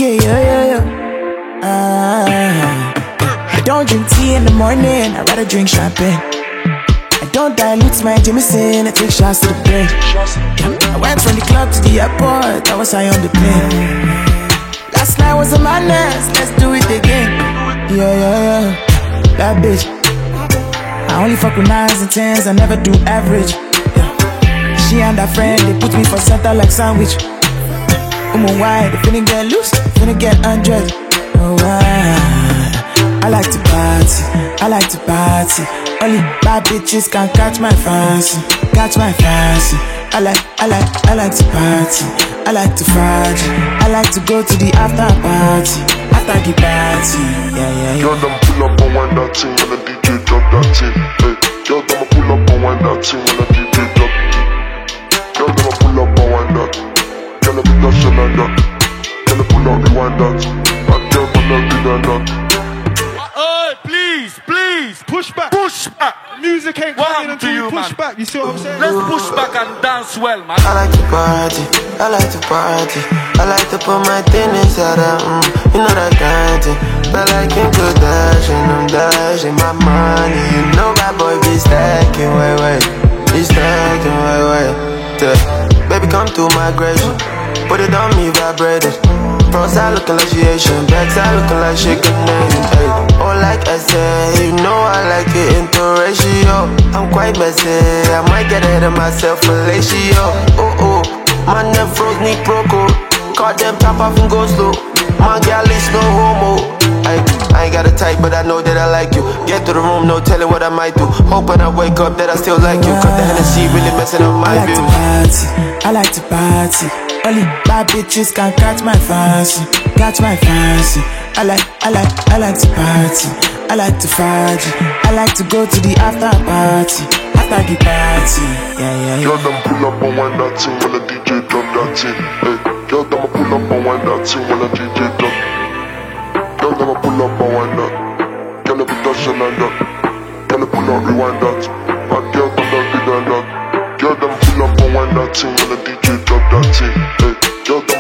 DJ, yo. I don't drink tea in the morning, I'd rather drink champagne. I don't dilute my Jameson, I take shots to the brain. I went from the club to the airport, I was high on the plane. Last night was a madness, let's do it again. Yeah. That bitch, I only fuck with 9s and 10s, I never do average. Yeah. She and her friend, they put me for center like sandwich. Why? They finna get loose, finna get undressed. Oh, I like to party. Only bad bitches can catch my fancy. I like to party. I like to party. I like to go to the after party. After the party, yeah. Girl, I'ma pull up and wind that thing when the DJ drop that thing. Hey, girl, I'ma pull up and wind that thing when the DJ drop. Girl, I'ma pull up and wind that. Girl, I'ma dash and that. Girl, I'ma pull up and wind that. And girl, I'ma do that. Please, push back. Music ain't coming until you push back. You see what I'm saying? Let's push back and dance well, man. I like to party. I like to put my thing inside her, you know that kind thing. But like Kim Kardashian, I'm dashing my money. You know that boy be stacking, wait. He's stacking, wait. Baby, come to my grace. Put it on me, vibrated. Front side looking like she Asian, back side looking like she Canadian. Ay. Oh, like I said, you know I like it into ratio. I'm quite messy, I might get ahead of myself, fellatio. Oh, my neck froze, need proco. Caught them top off and go slow. My gal is no homo. I ain't got a type, but I know that I like you. Get to the room, no telling what I might do. Hope when I wake up that I still like you. Cause the Hennessy really messing up my views. I like to party. Only bad bitches can catch my fancy. I like to party. I like to party. I like to go to the after party. After the party, yeah. Girl, I'ma pull up and wind that thing when the DJ drop that thing. Hey, girl, I'ma pull up and wind that thing when the DJ drop. Girl, I'ma pull up and wind that. Girl, I'ma dash and that. Girl, I'ma pull up, rewind that. And girl, I'ma do that. Girl, I'ma pull up and wind that thing when the DJ drop that thing. Hey, girl,